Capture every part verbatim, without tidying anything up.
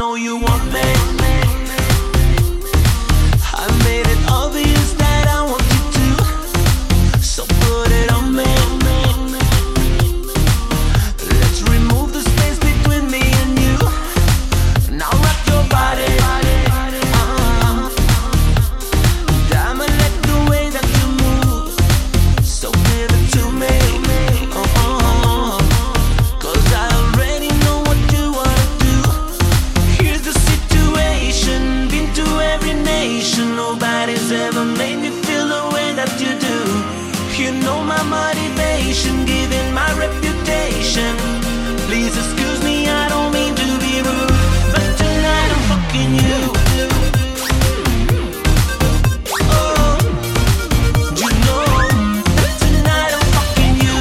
know you want me. I made it obvious that I want you to, so put it on me. Let's remove the space between me and you. Now rock your body. uh, Damn, I like the way that you move, so give it to me. uh, Cause I already know what you wanna do. Here's the situation, been to every nation. Nobody's ever made me feel the way that you do. You know my motivation, giving my reputation. Please excuse me, I don't mean to be rude, but tonight I'm fucking you. Oh, you know that tonight I'm fucking you.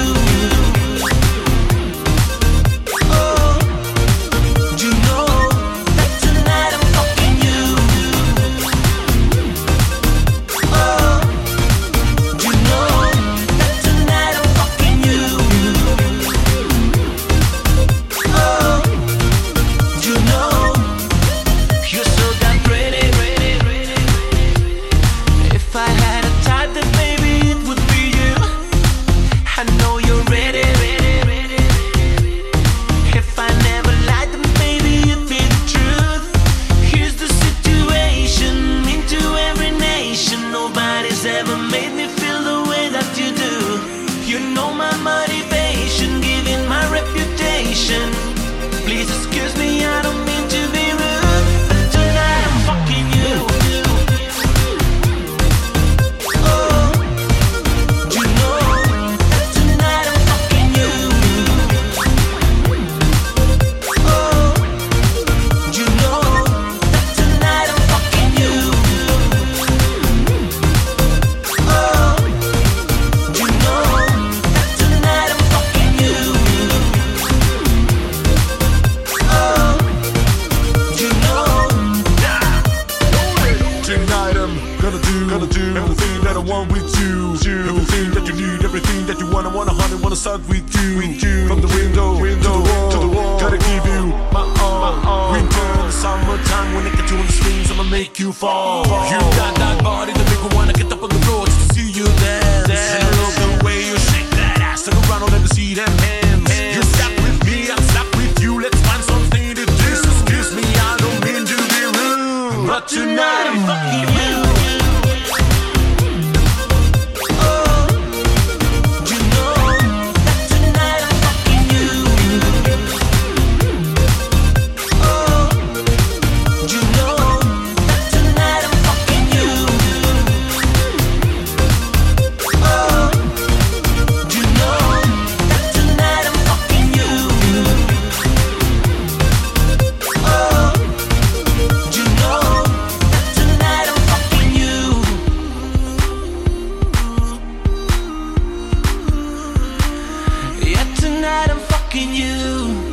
Oh, you know that tonight I'm fucking you. Oh, you know that tonight I'm fucking you. Oh, you know you're so damn pretty. If I had a type, then maybe it would be you. I know you're ready. If I never lied, then maybe it'd be the truth. Here's the situation, into every nation. Nobody's ever made me feel the way that you do. You know my motivation, giving my reputation. Please excuse me, I don't mean to be rude, but tonight I'm fucking you. Oh, you know that tonight I'm fucking you. Oh, you know that tonight I'm fucking you. Oh, you know that tonight I'm fucking you. Oh, you know. Tonight I'm gonna do, gonna do everything that I want with you. Everything that you need, everything that you want. I wanna hunt and wanna start with you. With you. From the window, window to the wall, to the wall. Gotta give you my all. Winter and summertime, when I get you on the swings, I'ma make you fall. You got that body that make me wanna get up on the floor just to see you dance. And I love the way you shake that ass. Turn around, I'll let me see them hands. You stuck with me, I'm stuck with you. Let's find something to do. Excuse me, I don't mean to be rude, but tonight I'm fucking you. Oh, you know that tonight I'm fucking you. Oh, you know that tonight I'm fucking you. Oh, you know that tonight I'm fucking you. Oh, you know that tonight I'm fucking you. Yeah, tonight I'm fucking you.